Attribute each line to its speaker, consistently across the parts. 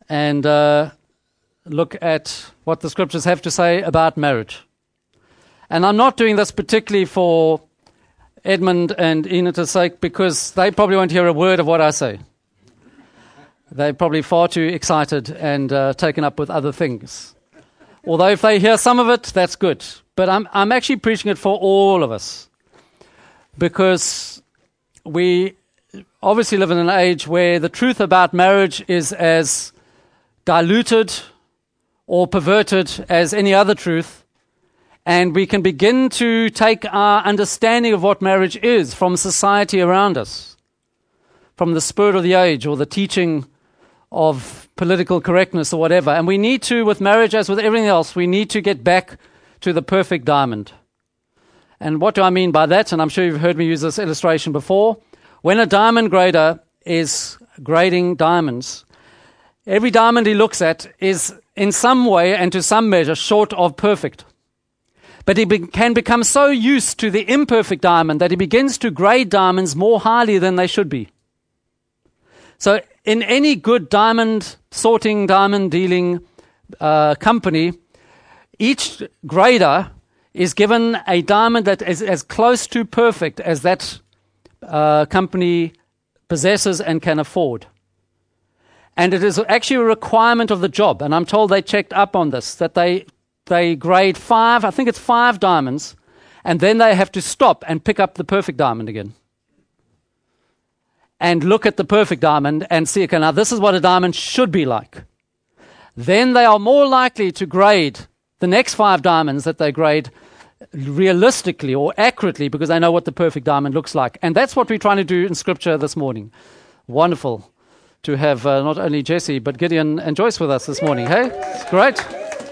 Speaker 1: and look at what the scriptures have to say about marriage. And I'm not doing this particularly for Edmund and Enita's sake, because they probably won't hear a word of what I say. They're probably far too excited and taken up with other things. Although if they hear some of it, that's good. But I'm actually preaching it for all of us, because we obviously live in an age where the truth about marriage is as diluted or perverted as any other truth, and we can begin to take our understanding of what marriage is from society around us, from the spirit of the age or the teaching of political correctness or whatever. And we need to, with marriage as with everything else, we need to get back to the perfect diamond. And what do I mean by that? And I'm sure you've heard me use this illustration before. When a diamond grader is grading diamonds, every diamond he looks at is in some way and to some measure short of perfect. But he can become so used to the imperfect diamond that he begins to grade diamonds more highly than they should be. So in any good diamond sorting, diamond dealing company, each grader is given a diamond that is as close to perfect as that company possesses and can afford. And it is actually a requirement of the job, and I'm told they checked up on this, that they grade 5, I think it's 5 diamonds, and then they have to stop and pick up the perfect diamond again. And look at the perfect diamond and see, okay, now this is what a diamond should be like. Then they are more likely to grade the next 5 diamonds that they grade realistically or accurately, because they know what the perfect diamond looks like. And that's what we're trying to do in Scripture this morning. Wonderful to have not only Jesse, but Gideon and Joyce with us this morning. Hey, it's great.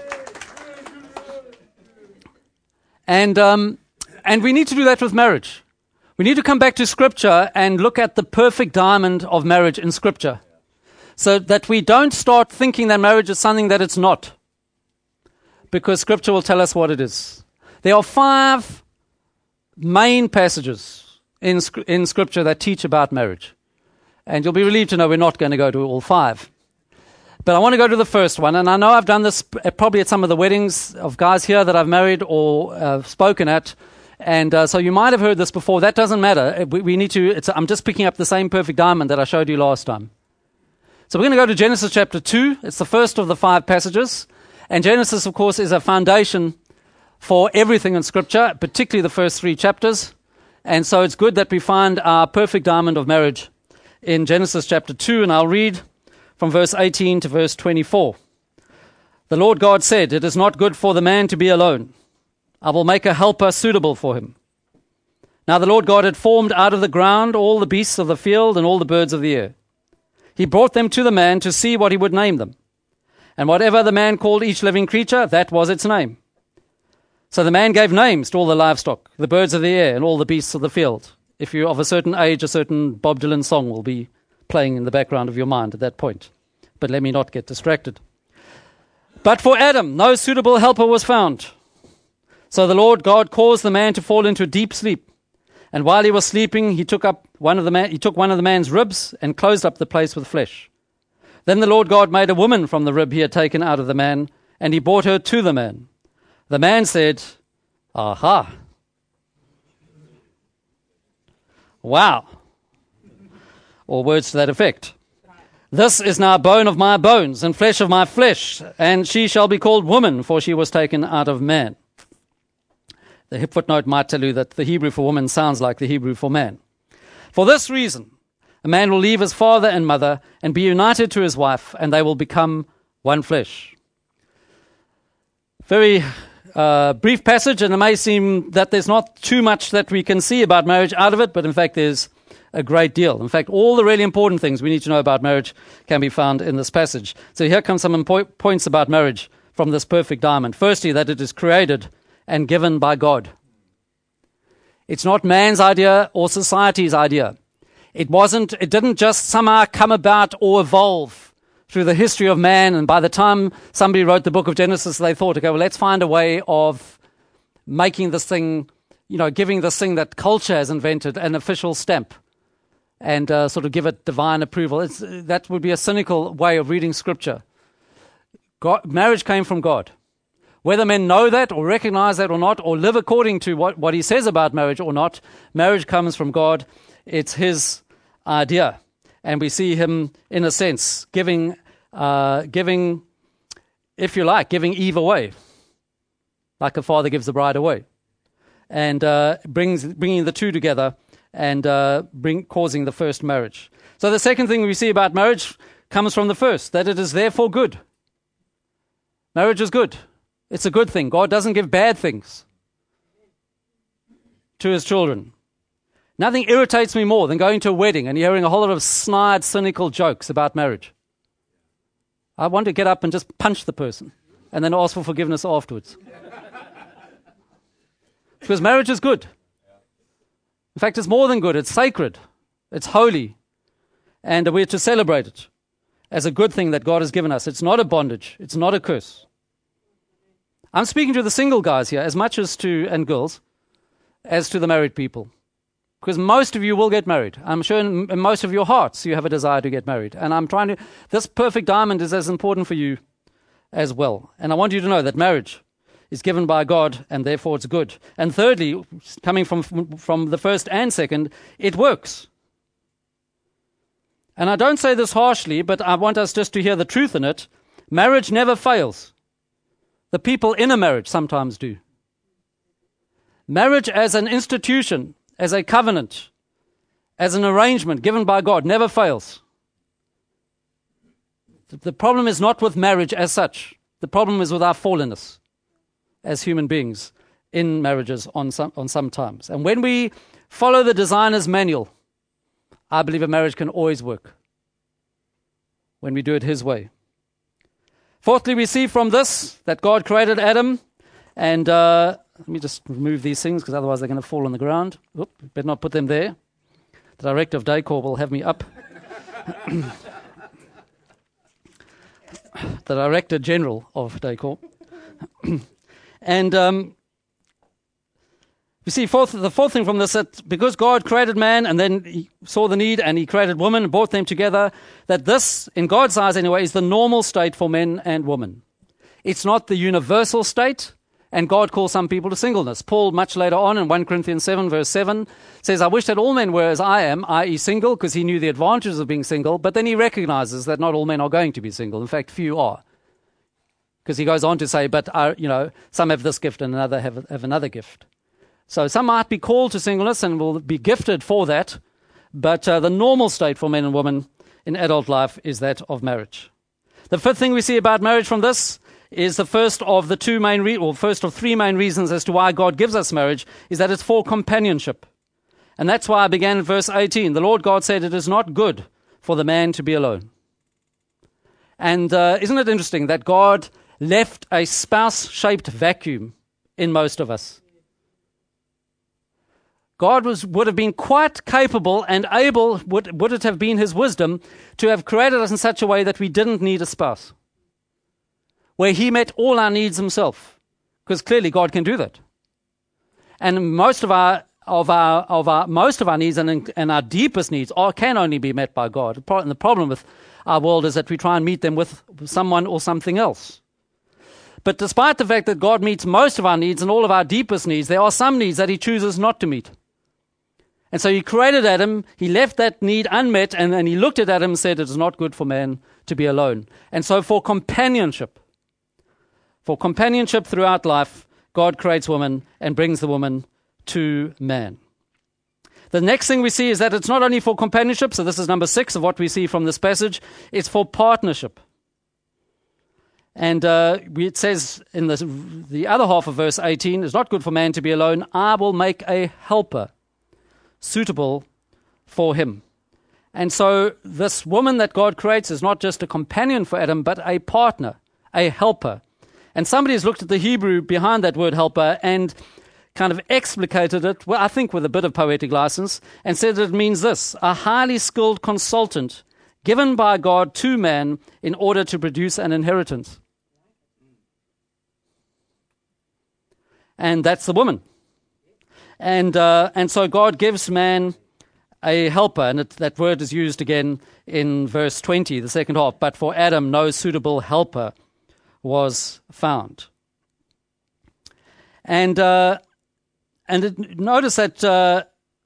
Speaker 1: And we need to do that with marriage. We need to come back to Scripture and look at the perfect diamond of marriage in Scripture, so that we don't start thinking that marriage is something that it's not, because Scripture will tell us what it is. There are 5 main passages in Scripture that teach about marriage, and you'll be relieved to know we're not going to go to all 5. But I want to go to the first one, and I know I've done this probably at some of the weddings of guys here that I've married or spoken at, and so you might have heard this before. That doesn't matter. We need to. I'm just picking up the same perfect diamond that I showed you last time. So we're going to go to Genesis chapter 2. It's the first of the 5 passages, and Genesis, of course, is a foundation for everything in Scripture, particularly the first 3 chapters. And so it's good that we find our perfect diamond of marriage in Genesis chapter 2, and I'll read from verse 18 to verse 24. The Lord God said, "It is not good for the man to be alone. I will make a helper suitable for him." Now the Lord God had formed out of the ground all the beasts of the field and all the birds of the air. He brought them to the man to see what he would name them. And whatever the man called each living creature, that was its name. So the man gave names to all the livestock, the birds of the air, and all the beasts of the field. If you're of a certain age, a certain Bob Dylan song will be playing in the background of your mind at that point. But let me not get distracted. But for Adam, no suitable helper was found. So the Lord God caused the man to fall into a deep sleep. And while he was sleeping, he took one of the man's ribs and closed up the place with flesh. Then the Lord God made a woman from the rib he had taken out of the man, and he brought her to the man. The man said, "Aha! Wow!" Or words to that effect. "This is now bone of my bones and flesh of my flesh, and she shall be called woman, for she was taken out of man." The footnote might tell you that the Hebrew for woman sounds like the Hebrew for man. "For this reason, a man will leave his father and mother and be united to his wife, and they will become one flesh." Very brief passage, and it may seem that there's not too much that we can see about marriage out of it, but in fact there's a great deal. In fact, all the really important things we need to know about marriage can be found in this passage. So here come some points about marriage from this perfect diamond. Firstly, that it is created and given by God. It's not man's idea or society's idea. It didn't just somehow come about or evolve through the history of man, and by the time somebody wrote the book of Genesis, they thought, okay, well, let's find a way of making this thing, giving this thing that culture has invented an official stamp. and sort of give it divine approval. That would be a cynical way of reading Scripture. Marriage came from God. Whether men know that or recognize that or not, or live according to what he says about marriage or not, marriage comes from God. It's his idea. And we see him, in a sense, giving, if you like, giving Eve away, like a father gives the bride away, and bringing the two together and causing the first marriage. So the second thing we see about marriage comes from the first, that it is therefore good. Marriage is good. It's a good thing. God doesn't give bad things to his children. Nothing irritates me more than going to a wedding and hearing a whole lot of snide, cynical jokes about marriage. I want to get up and just punch the person and then ask for forgiveness afterwards. Because marriage is good. In fact, it's more than good. It's sacred. It's holy. And we're to celebrate it as a good thing that God has given us. It's not a bondage. It's not a curse. I'm speaking to the single guys here as much as and girls, as to the married people. Because most of you will get married. I'm sure in most of your hearts you have a desire to get married. And this perfect diamond is as important for you as well. And I want you to know that marriage is given by God and therefore it's good. And thirdly, coming from the first and second, it works. And I don't say this harshly, but I want us just to hear the truth in it. Marriage never fails. The people in a marriage sometimes do. Marriage as an institution, as a covenant, as an arrangement given by God, never fails. The problem is not with marriage as such. The problem is with our fallenness as human beings in marriages on some times. And when we follow the designer's manual, I believe a marriage can always work when we do it his way. Fourthly, we see from this that God created Adam, and let me just remove these things because otherwise they're going to fall on the ground. Better not put them there. The director of Daycorp will have me up. The Director General of Daycorp. And you see, the fourth thing from this, that because God created man and then he saw the need and he created woman and brought them together, that this, in God's eyes anyway, is the normal state for men and women. It's not the universal state, and God calls some people to singleness. Paul, much later on in 1 Corinthians 7, verse 7, says, I wish that all men were as I am, i.e. single, because he knew the advantages of being single, but then he recognizes that not all men are going to be single. In fact, few are. Because he goes on to say, but some have this gift and another have another gift. So some might be called to singleness and will be gifted for that, but the normal state for men and women in adult life is that of marriage. The fifth thing we see about marriage from this is the first of three main reasons as to why God gives us marriage, is that it's for companionship. And that's why I began in verse 18. The Lord God said, it is not good for the man to be alone. And isn't it interesting that God left a spouse-shaped vacuum in most of us? God would have been quite capable and able, would it have been his wisdom, to have created us in such a way that we didn't need a spouse, where he met all our needs himself, because clearly God can do that. And most of our needs and our deepest needs can only be met by God. And the problem with our world is that we try and meet them with someone or something else. But despite the fact that God meets most of our needs and all of our deepest needs, there are some needs that he chooses not to meet. And so he created Adam, he left that need unmet, and then he looked at Adam and said, it is not good for man to be alone. And so for companionship throughout life, God creates woman and brings the woman to man. The next thing we see is that it's not only for companionship, so this is number 6 of what we see from this passage, it's for partnership. And it says in the other half of verse 18, it's not good for man to be alone, I will make a helper suitable for him. And so this woman that God creates is not just a companion for Adam, but a partner, a helper. And somebody has looked at the Hebrew behind that word helper and kind of explicated it, well, I think with a bit of poetic license, and said that it means this: a highly skilled consultant given by God to man in order to produce an inheritance. And that's the woman. And so God gives man a helper, and that word is used again in verse 20, the second half. But for Adam, no suitable helper was found. And notice that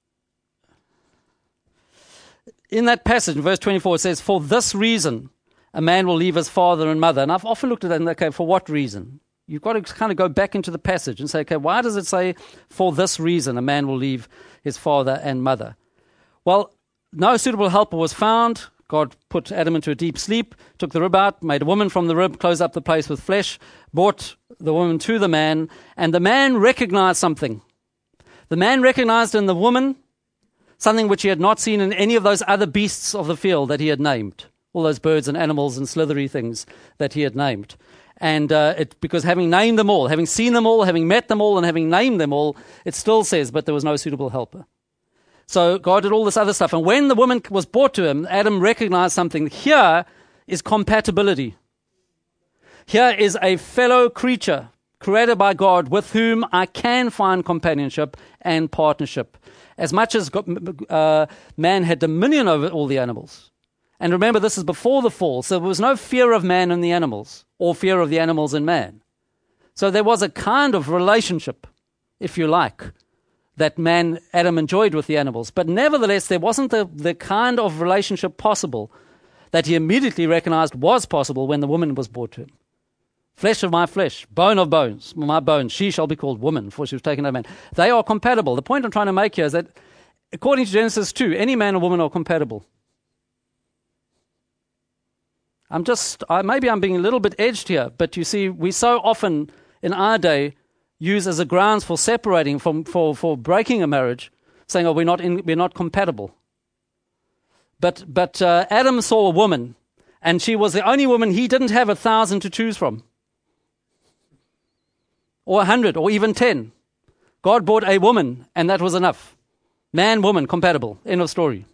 Speaker 1: in that passage, in verse 24, it says, for this reason, a man will leave his father and mother. And I've often looked at that and, okay, for what reason? You've got to kind of go back into the passage and say, okay, why does it say, for this reason, a man will leave his father and mother? Well, no suitable helper was found. God put Adam into a deep sleep, took the rib out, made a woman from the rib, closed up the place with flesh, brought the woman to the man, and the man recognized something. The man recognized in the woman something which he had not seen in any of those other beasts of the field that he had named, all those birds and animals and slithery things that he had named. And because having named them all, having seen them all, having met them all, and having named them all, it still says, but there was no suitable helper. So God did all this other stuff. And when the woman was brought to him, Adam recognized something. Here is compatibility. Here is a fellow creature created by God with whom I can find companionship and partnership. As much as man had dominion over all the animals. And remember, this is before the fall, so there was no fear of man in the animals or fear of the animals in man. So there was a kind of relationship, if you like, that Adam enjoyed with the animals. But nevertheless, there wasn't the kind of relationship possible that he immediately recognized was possible when the woman was brought to him. Flesh of my flesh, bone of bones, my bones, she shall be called woman, for she was taken out of man. They are compatible. The point I'm trying to make here is that, according to Genesis 2, any man or woman are compatible. Maybe I'm being a little bit edged here, but you see, we so often in our day use as a grounds for separating for breaking a marriage, saying, "Oh, we're not compatible." But Adam saw a woman, and she was the only woman. He didn't have 1,000 to choose from, or 100, or even 10. God brought a woman, and that was enough. Man, woman, compatible. End of story.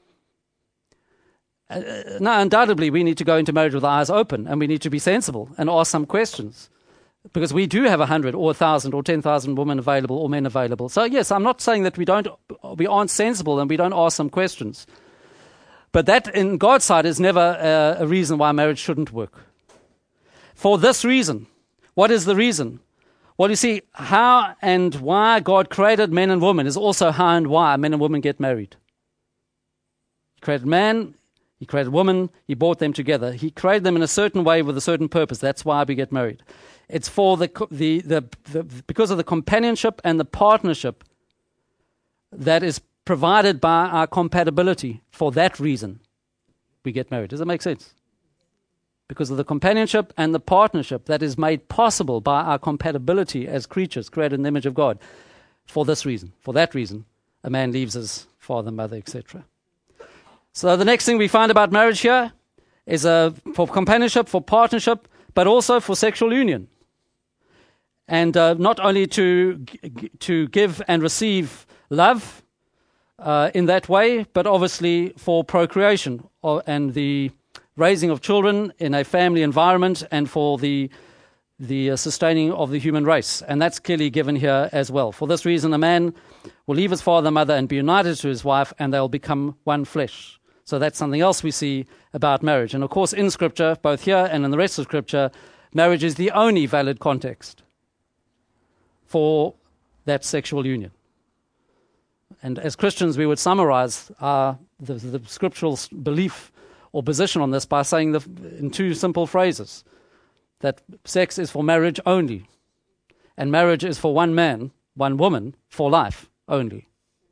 Speaker 1: Now, undoubtedly, we need to go into marriage with our eyes open, and we need to be sensible and ask some questions, because we do have 100 or 1,000 or 10,000 women available or men available. So, yes, I'm not saying that we aren't sensible and we don't ask some questions. But that, in God's sight, is never a reason why marriage shouldn't work. For this reason. What is the reason? Well, you see, how and why God created men and women is also how and why men and women get married. He created man, He created woman, He brought them together. He created them in a certain way with a certain purpose. That's why we get married. It's for because of the companionship and the partnership that is provided by our compatibility. For that reason, we get married. Does that make sense? Because of the companionship and the partnership that is made possible by our compatibility as creatures created in the image of God. For this reason, for that reason, a man leaves his father, mother, etc. So the next thing we find about marriage here is for companionship, for partnership, but also for sexual union. And not only to give and receive love in that way, but obviously for procreation and the raising of children in a family environment, and for the sustaining of the human race. And that's clearly given here as well. For this reason, a man will leave his father and mother and be united to his wife, and they'll become one flesh. So that's something else we see about marriage. And of course, in Scripture, both here and in the rest of Scripture, marriage is the only valid context for that sexual union. And as Christians, we would summarize the scriptural belief or position on this by saying in two simple phrases, that sex is for marriage only, and marriage is for one man, one woman, for life only.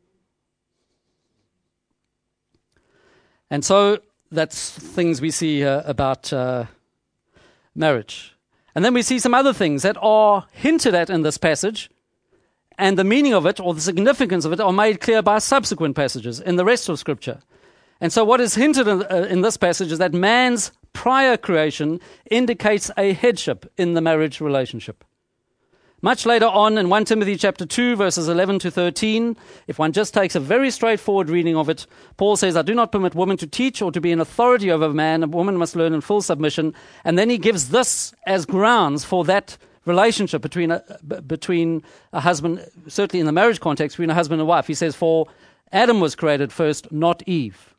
Speaker 1: And so that's things we see about marriage. And then we see some other things that are hinted at in this passage, and the meaning of it or the significance of it are made clear by subsequent passages in the rest of Scripture. And so what is hinted in this passage is that man's prior creation indicates a headship in the marriage relationship. Much later on in 1 Timothy chapter 2, verses 11 to 13, if one just takes a very straightforward reading of it, Paul says, I do not permit women to teach or to be an authority over a man. A woman must learn in full submission. And then he gives this as grounds for that relationship between a husband, certainly in the marriage context, between a husband and wife. He says, for Adam was created first, not Eve.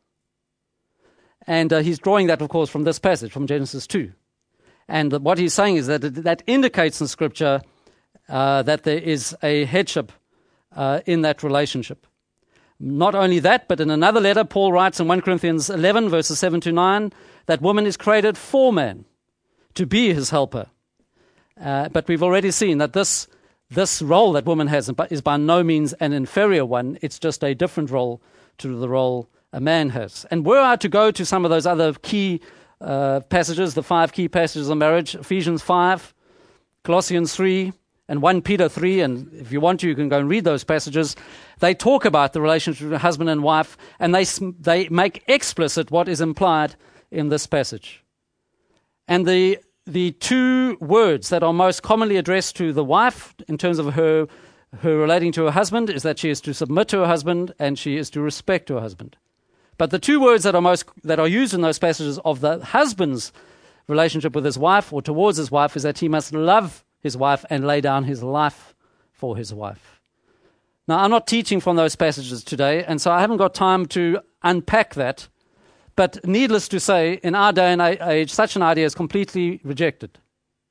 Speaker 1: And he's drawing that, of course, from this passage, from Genesis 2. And what he's saying is that that indicates in Scripture that there is a headship in that relationship. Not only that, but in another letter, Paul writes in 1 Corinthians 11, verses 7 to 9, that woman is created for man, to be his helper. But we've already seen that this role that woman has is by no means an inferior one. It's just a different role to the role a man has. And were I to go to some of those other key passages, the 5 key passages of marriage, Ephesians 5, Colossians 3, and 1 Peter 3, and if you want to, you can go and read those passages. They talk about the relationship between husband and wife, and they make explicit what is implied in this passage. And the 2 words that are most commonly addressed to the wife in terms of her relating to her husband is that she is to submit to her husband and she is to respect her husband. But the 2 words that are used in those passages of the husband's relationship with his wife or towards his wife is that he must love his wife and lay down his life for his wife. Now, I'm not teaching from those passages today, and so I haven't got time to unpack that. But needless to say, in our day and age, such an idea is completely rejected.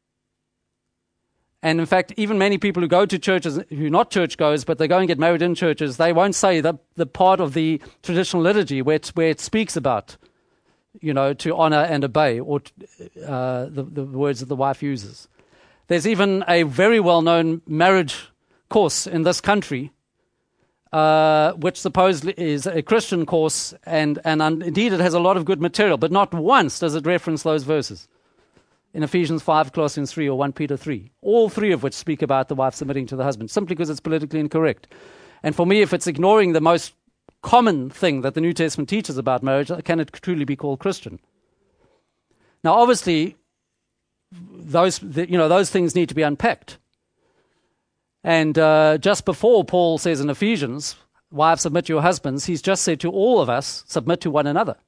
Speaker 1: And in fact, even many people who go to churches, who are not churchgoers, but they go and get married in churches, they won't say the part of the traditional liturgy where it speaks about, to honor and obey, or the words that the wife uses. There's even a very well-known marriage course in this country, which supposedly is a Christian course, and indeed it has a lot of good material, but not once does it reference those verses in Ephesians 5, Colossians 3, or 1 Peter 3, all 3 of which speak about the wife submitting to the husband, simply because it's politically incorrect. And for me, if it's ignoring the most common thing that the New Testament teaches about marriage, can it truly be called Christian? Now, obviously, those things need to be unpacked. And just before Paul says in Ephesians, wives, submit to your husbands, he's just said to all of us, submit to one another.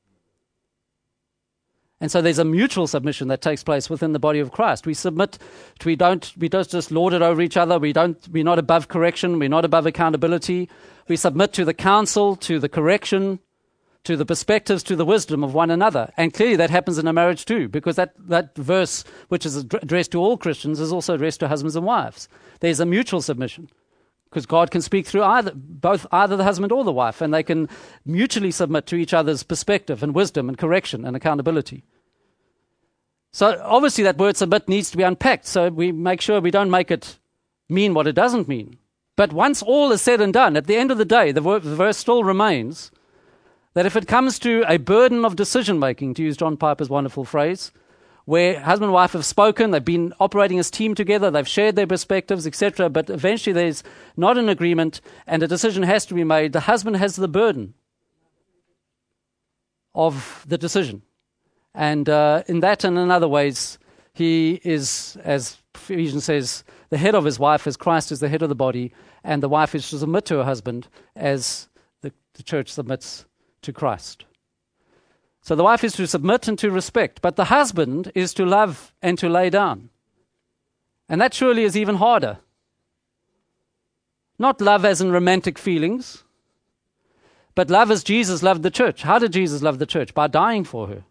Speaker 1: And so there's a mutual submission that takes place within the body of Christ. We submit, we don't just lord it over each other. We're not above correction. We're not above accountability. We submit to the counsel, to the correction, to the perspectives, to the wisdom of one another. And clearly that happens in a marriage too, because that verse, which is addressed to all Christians, is also addressed to husbands and wives. There's a mutual submission, because God can speak through either the husband or the wife, and they can mutually submit to each other's perspective and wisdom and correction and accountability. So obviously that word submit needs to be unpacked, so we make sure we don't make it mean what it doesn't mean. But once all is said and done, at the end of the day, the verse still remains that if it comes to a burden of decision-making, to use John Piper's wonderful phrase, where husband and wife have spoken, they've been operating as team together, they've shared their perspectives, etc., but eventually there's not an agreement and a decision has to be made, the husband has the burden of the decision. And in that and in other ways, he is, as Ephesians says, the head of his wife, as Christ is the head of the body, and the wife is to submit to her husband as the church submits to Christ. So the wife is to submit and to respect, but the husband is to love and to lay down. And that surely is even harder. Not love as in romantic feelings, but love as Jesus loved the church. How did Jesus love the church? By dying for her.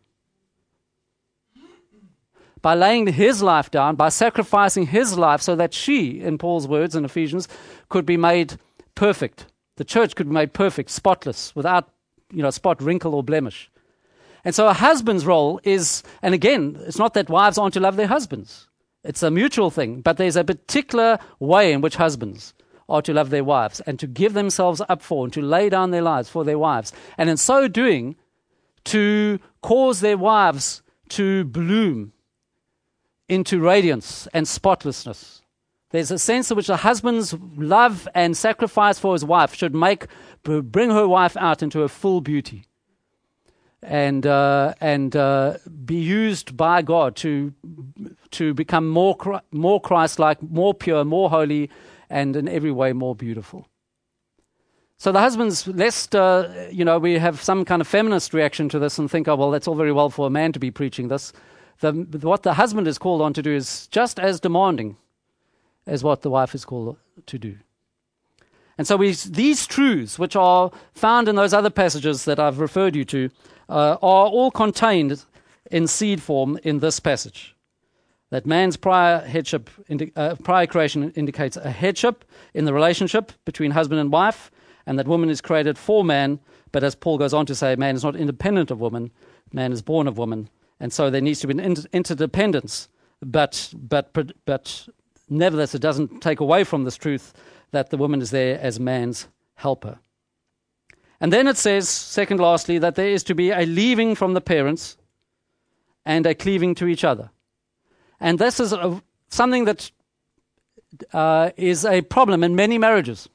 Speaker 1: By laying his life down, by sacrificing his life so that she, in Paul's words in Ephesians, could be made perfect. The church could be made perfect, spotless, without spot, wrinkle, or blemish. And so a husband's role is, and again, it's not that wives aren't to love their husbands. It's a mutual thing, but there's a particular way in which husbands are to love their wives and to give themselves up for and to lay down their lives for their wives. And in so doing, to cause their wives to bloom into radiance and spotlessness. There's a sense in which a husband's love and sacrifice for his wife should bring her wife out into her full beauty, and be used by God to become more Christ-like, more pure, more holy, and in every way more beautiful. So the husbands, lest we have some kind of feminist reaction to this and think, oh well, that's all very well for a man to be preaching this. What the husband is called on to do is just as demanding as what the wife is called to do. And so these truths, which are found in those other passages that I've referred you to, are all contained in seed form in this passage. That man's prior creation indicates a headship in the relationship between husband and wife, and that woman is created for man. But as Paul goes on to say, man is not independent of woman, man is born of woman. And so there needs to be an interdependence, but nevertheless it doesn't take away from this truth that the woman is there as man's helper. And then it says, second lastly, that there is to be a leaving from the parents and a cleaving to each other. And this is something that is a problem in many marriages,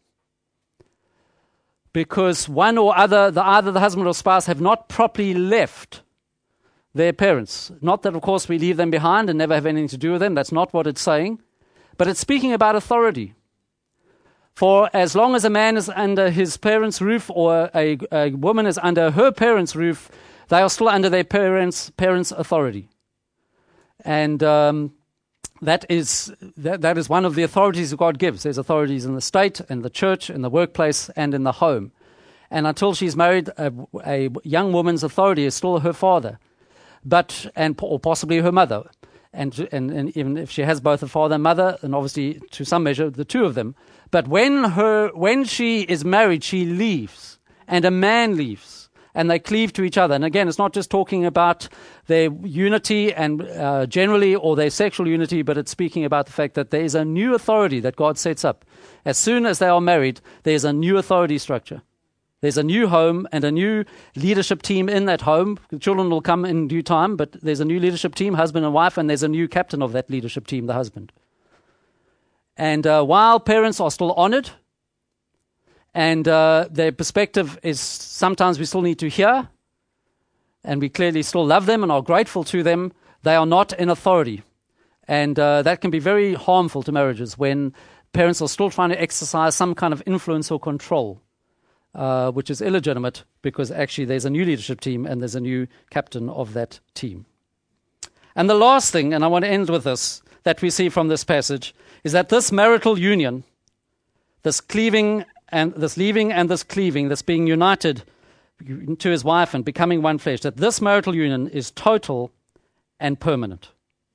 Speaker 1: because one or other, either the husband or spouse, have not properly left their parents. Not that, of course, we leave them behind and never have anything to do with them. That's not what it's saying. But it's speaking about authority. For as long as a man is under his parents' roof, or a woman is under her parents' roof, they are still under their parents' authority. And that is one of the authorities that God gives. There's authorities in the state, in the church, in the workplace, and in the home. And until she's married, a young woman's authority is still her father, or possibly her mother. And even if she has both a father and mother, and obviously to some measure the two of them. But when she is married, she leaves, and a man leaves, and they cleave to each other. And again, it's not just talking about their unity and generally, or their sexual unity, but it's speaking about the fact that there is a new authority that God sets up. As soon as they are married, there is a new authority structure. There's a new home and a new leadership team in that home. The children will come in due time, but there's a new leadership team, husband and wife, and there's a new captain of that leadership team, the husband. And while parents are still honored, and their perspective is sometimes we still need to hear, and we clearly still love them and are grateful to them, they are not in authority. And that can be very harmful to marriages when parents are still trying to exercise some kind of influence or control, which is illegitimate, because actually there's a new leadership team and there's a new captain of that team. And the last thing, and I want to end with this, that we see from this passage, is that this marital union, this cleaving and this leaving and this cleaving, this being united to his wife and becoming one flesh, that this marital union is total and permanent.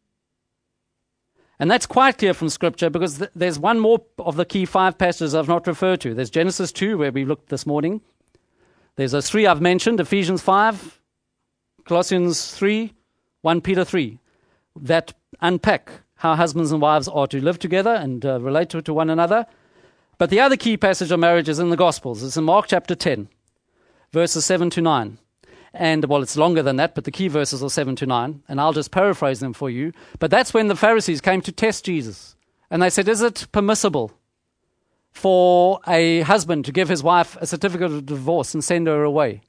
Speaker 1: And that's quite clear from Scripture, because there's one more of the key 5 passages I've not referred to. There's Genesis 2, where we looked this morning. There's those 3 I've mentioned, Ephesians 5, Colossians 3, 1 Peter 3, that unpack how husbands and wives are to live together and relate to one another. But the other key passage of marriage is in the Gospels. It's in Mark chapter 10, verses 7 to 9. And, well, it's longer than that, but the key verses are 7 to 9, and I'll just paraphrase them for you. But that's when the Pharisees came to test Jesus. And they said, is it permissible for a husband to give his wife a certificate of divorce and send her away?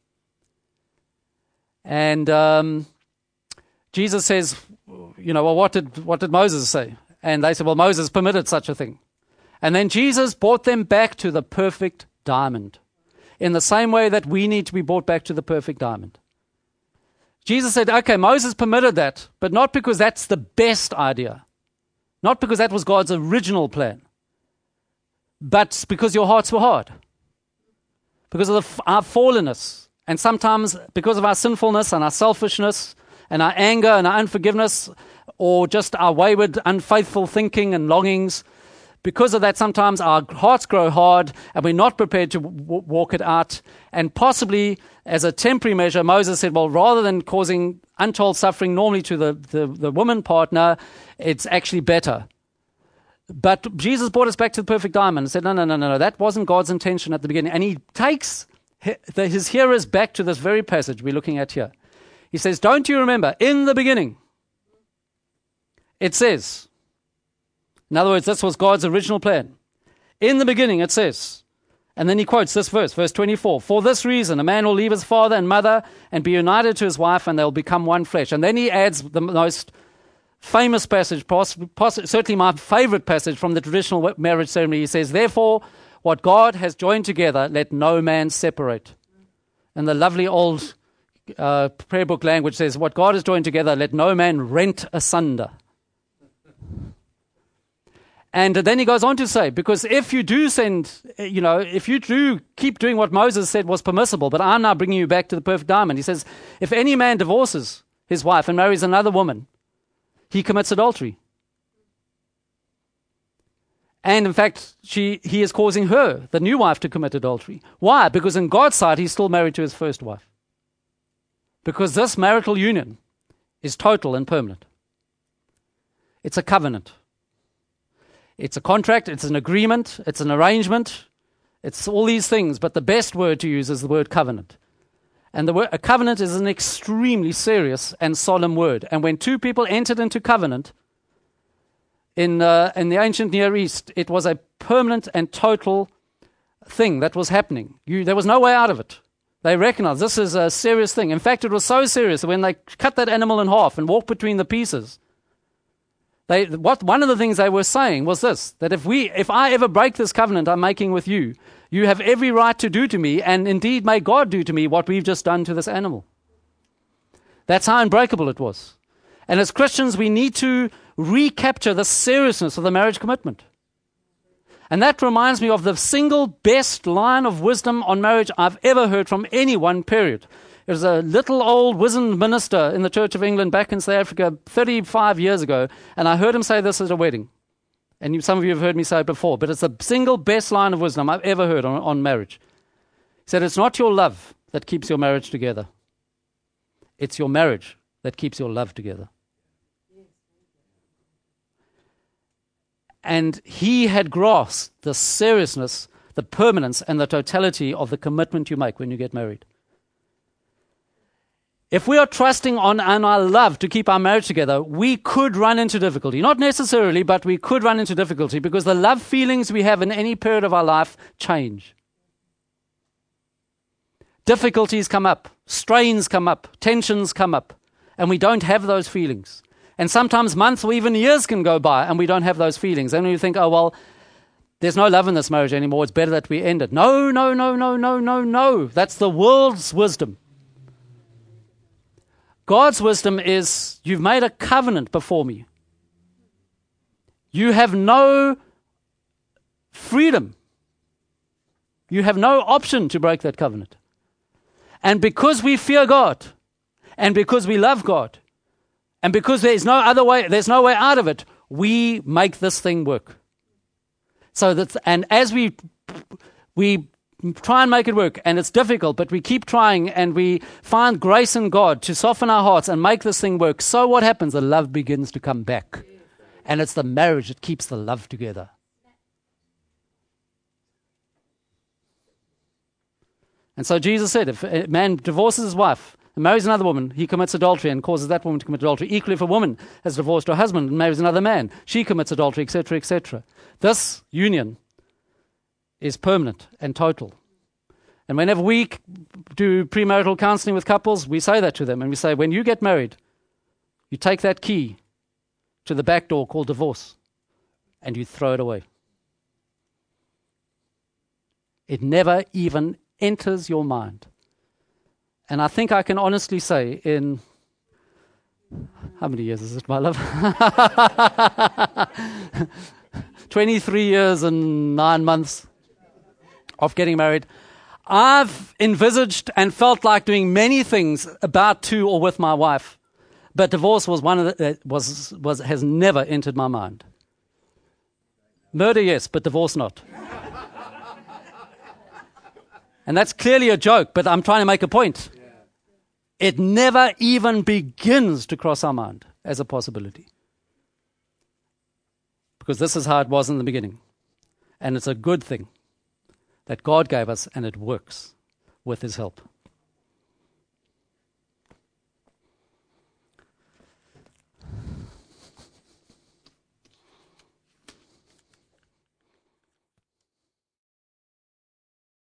Speaker 1: And Jesus says, well, what did Moses say? And they said, well, Moses permitted such a thing. And then Jesus brought them back to the perfect diamond, in the same way that we need to be brought back to the perfect diamond. Jesus said, okay, Moses permitted that, but not because that's the best idea, not because that was God's original plan, but because your hearts were hard, because of our fallenness, and sometimes because of our sinfulness and our selfishness and our anger and our unforgiveness, or just our wayward, unfaithful thinking and longings. Because of that, sometimes our hearts grow hard and we're not prepared to walk it out. And possibly, as a temporary measure, Moses said, well, rather than causing untold suffering normally to the woman partner, it's actually better. But Jesus brought us back to the perfect diamond and said, no, that wasn't God's intention at the beginning. And he takes his hearers back to this very passage we're looking at here. He says, don't you remember, in the beginning, it says, in other words, this was God's original plan. In the beginning, it says, and then he quotes this verse 24, for this reason, a man will leave his father and mother and be united to his wife, and they'll become one flesh. And then he adds the most famous passage, certainly my favorite passage from the traditional marriage ceremony. He says, therefore, what God has joined together, let no man separate. And the lovely old prayer book language says, what God has joined together, let no man rent asunder. And then he goes on to say, because if you do if you do keep doing what Moses said was permissible, but I'm now bringing you back to the perfect diamond. He says, if any man divorces his wife and marries another woman, he commits adultery. And in fact, he is causing her, the new wife, to commit adultery. Why? Because in God's sight, he's still married to his first wife. Because this marital union is total and permanent. It's a covenant. It's a contract, it's an agreement, it's an arrangement, it's all these things, but the best word to use is the word covenant. And a covenant is an extremely serious and solemn word. And when two people entered into covenant in the ancient Near East, it was a permanent and total thing that was happening. There was no way out of it. They recognized this is a serious thing. In fact, it was so serious that when they cut that animal in half and walked between the pieces, one of the things they were saying was this, that if I ever break this covenant I'm making with you, you have every right to do to me, and indeed may God do to me what we've just done to this animal. That's how unbreakable it was. And as Christians, we need to recapture the seriousness of the marriage commitment. And that reminds me of the single best line of wisdom on marriage I've ever heard from anyone, period. There was a little old wizened minister in the Church of England back in South Africa 35 years ago, and I heard him say this at a wedding. And some of you have heard me say it before, but it's the single best line of wisdom I've ever heard on marriage. He said, it's not your love that keeps your marriage together. It's your marriage that keeps your love together. And he had grasped the seriousness, the permanence, and the totality of the commitment you make when you get married. If we are trusting on our love to keep our marriage together, we could run into difficulty. Not necessarily, but we could run into difficulty because the love feelings we have in any period of our life change. Difficulties come up, strains come up, tensions come up, and we don't have those feelings. And sometimes months or even years can go by and we don't have those feelings. And you think, oh, well, there's no love in this marriage anymore. It's better that we end it. No. That's the world's wisdom. God's wisdom is, you've made a covenant before me. You have no freedom. You have no option to break that covenant. And because we fear God, and because we love God, and because there's no other way, there's no way out of it, we make this thing work. And as we try and make it work, and it's difficult, but we keep trying, and we find grace in God to soften our hearts and make this thing work. So what happens? The love begins to come back. And it's the marriage that keeps the love together. And so Jesus said, if a man divorces his wife and marries another woman, he commits adultery and causes that woman to commit adultery. Equally, if a woman has divorced her husband and marries another man, she commits adultery, etc., etc. This union is permanent and total. And whenever we do premarital counseling with couples, we say that to them. And we say, when you get married, you take that key to the back door called divorce and you throw it away. It never even enters your mind. And I think I can honestly say in, how many years is it, my love? 23 years and 9 months of getting married. I've envisaged and felt like doing many things about to or with my wife, but divorce was one of the, has never entered my mind. Murder, yes, but divorce not. And that's clearly a joke, but I'm trying to make a point. It never even begins to cross our mind as a possibility. Because this is how it was in the beginning. And it's a good thing that God gave us, and it works with His help.